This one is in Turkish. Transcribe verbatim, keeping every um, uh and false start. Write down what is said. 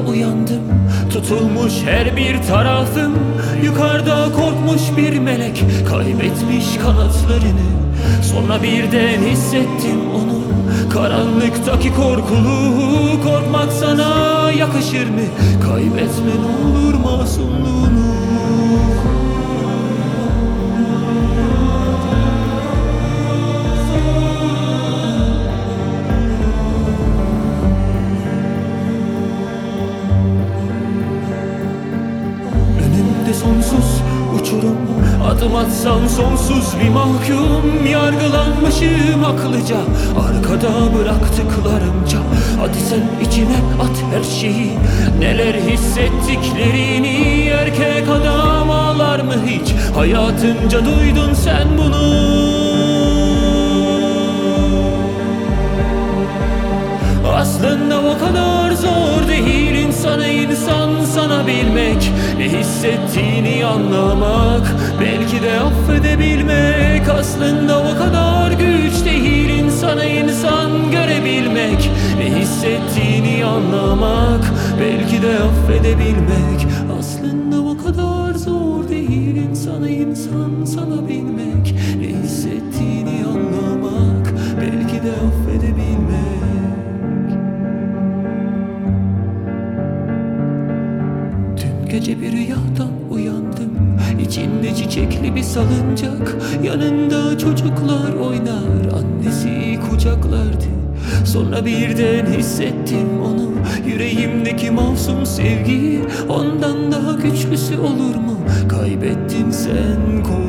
uyandım. Tutulmuş her bir tarafım, yukarıda korkmuş bir melek kaybetmiş kanatlarını. Sonra birden hissettim onu, karanlıktaki korkulu. Korkmak sana yakışır mı? Kaybetme ne olur masumluğunu. Sonsuz uçurum, adım atsam sonsuz bir mahkum. Yargılanmışım akıllıca, arkada bıraktıklarımca. Hadi sen içine at her şeyi, neler hissettiklerini. Erkek adam ağlar mı hiç? Hayatınca duydun sen bunu. Aslında o kadar zor değil insana insan sanabilmek. Ne hissettiğini anlamak, belki de affedebilmek. Aslında o kadar güç değil insana insan görebilmek. Ne hissettiğini anlamak, belki de affedebilmek. Aslında o kadar zor değil insana insan sanabilmek. Ne hissettiğini anlamak, belki de affedebilmek. Gece bir rüyadan uyandım, İçinde çiçekli bir salıncak, yanında çocuklar oynar, annesi kucaklardı. Sonra birden hissettim onu, yüreğimdeki masum sevgi. Ondan daha güçlüsü olur mu? Kaybettin sen korku.